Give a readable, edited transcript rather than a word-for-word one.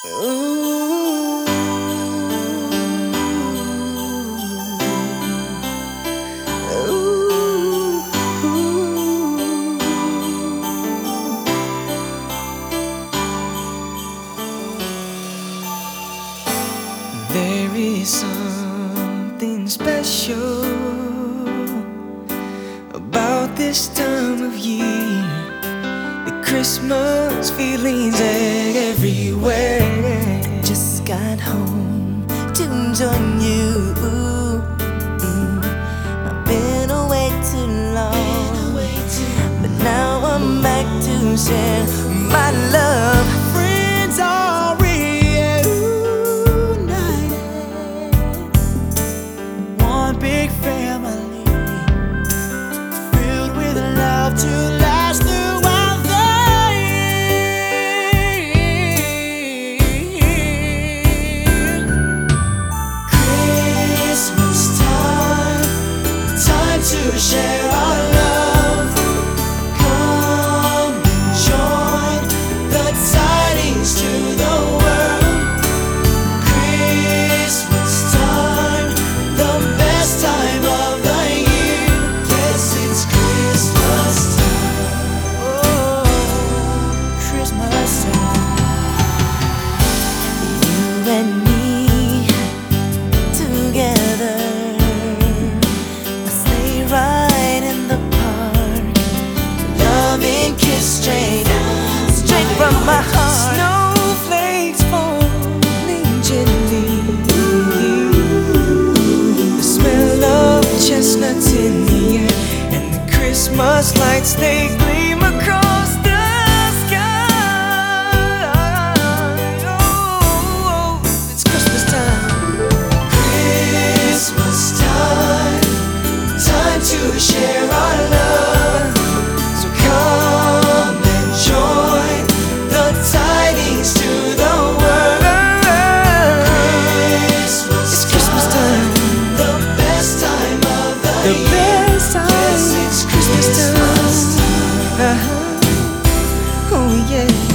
Ooh, ooh, There is something special about this time of year. The Christmas feelings everywhere. Just got home to join you. I've been away too long, but now I'm back to share my love. Friends are reunited, one big family, filled with love to last throughout the year. Christmas time to share our love. Come and join the tidings to the world. Christmas time, the best time of the year. Yes, it's Christmas time. Oh, Christmas time. You and me together, a sleigh ride in the park, loving kiss straight from my heart. Snowflakes falling gently, the smell of chestnuts in the air, and the Christmas lights, they gleam across the sky. Oh, it's Christmas time. Christmas time, time to share our love. So come and join the tidings to the world. It's Christmas time, the best time of the year. Best time. Yes, it's Christmas time. Oh yeah.